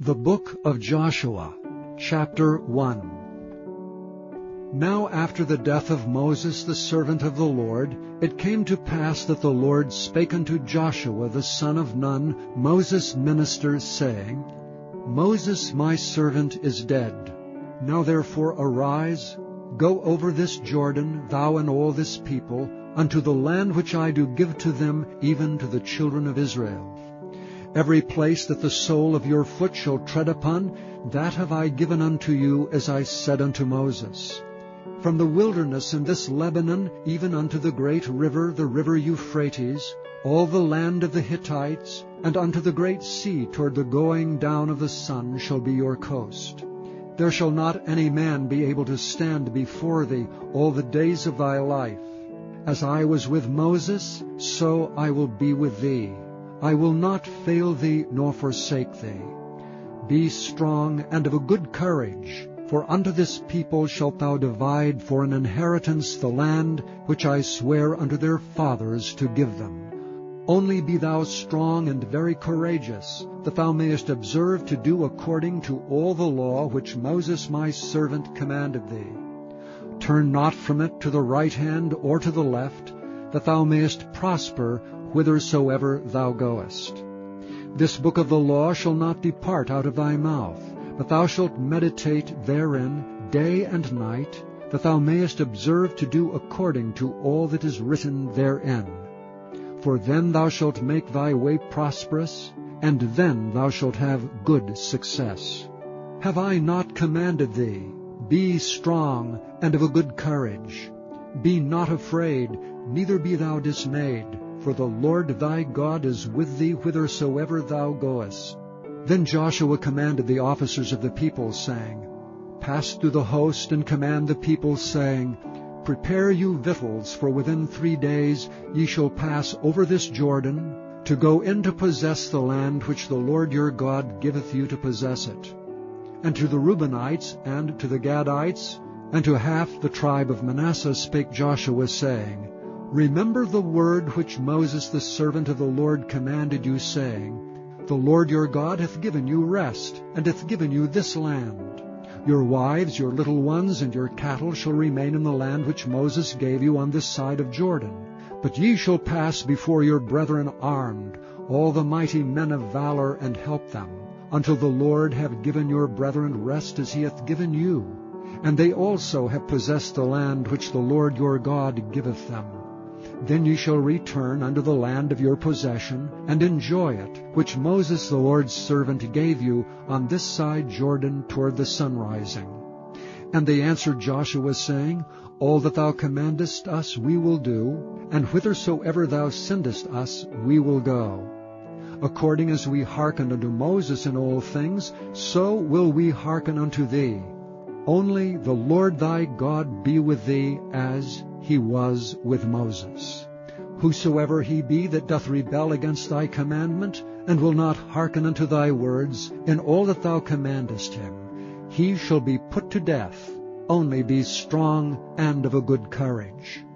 The Book of Joshua, Chapter 1. Now after the death of Moses the servant of the Lord, it came to pass that the Lord spake unto Joshua the son of Nun, Moses' minister, saying, Moses my servant is dead. Now therefore arise, go over this Jordan, thou and all this people, unto the land which I do give to them, even to the children of Israel. Every place that the sole of your foot shall tread upon, that have I given unto you, as I said unto Moses. From the wilderness in this Lebanon, even unto the great river, the river Euphrates, all the land of the Hittites, and unto the great sea toward the going down of the sun shall be your coast. There shall not any man be able to stand before thee all the days of thy life. As I was with Moses, so I will be with thee. I will not fail thee nor forsake thee. Be strong and of a good courage, for unto this people shalt thou divide for an inheritance the land which I swear unto their fathers to give them. Only be thou strong and very courageous, that thou mayest observe to do according to all the law which Moses my servant commanded thee. Turn not from it to the right hand or to the left, that thou mayest prosper whithersoever thou goest. This book of the law shall not depart out of thy mouth, but thou shalt meditate therein day and night, that thou mayest observe to do according to all that is written therein. For then thou shalt make thy way prosperous, and then thou shalt have good success. Have I not commanded thee? Be strong and of a good courage. Be not afraid, neither be thou dismayed, for the Lord thy God is with thee whithersoever thou goest. Then Joshua commanded the officers of the people, saying, Pass through the host, and command the people, saying, Prepare you victuals, for within 3 days ye shall pass over this Jordan, to go in to possess the land which the Lord your God giveth you to possess it. And to the Reubenites, and to the Gadites, and to half the tribe of Manasseh spake Joshua, saying, Remember the word which Moses the servant of the Lord commanded you, saying, The Lord your God hath given you rest, and hath given you this land. Your wives, your little ones, and your cattle shall remain in the land which Moses gave you on this side of Jordan. But ye shall pass before your brethren armed, all the mighty men of valor, and help them, until the Lord have given your brethren rest as he hath given you. And they also have possessed the land which the Lord your God giveth them. Then ye shall return unto the land of your possession, and enjoy it, which Moses the Lord's servant gave you on this side Jordan toward the sunrising. And they answered Joshua, saying, All that thou commandest us we will do, and whithersoever thou sendest us we will go. According as we hearkened unto Moses in all things, so will we hearken unto thee. Only the Lord thy God be with thee, as he was with Moses. Whosoever he be that doth rebel against thy commandment, and will not hearken unto thy words, in all that thou commandest him, he shall be put to death. Only be strong and of a good courage.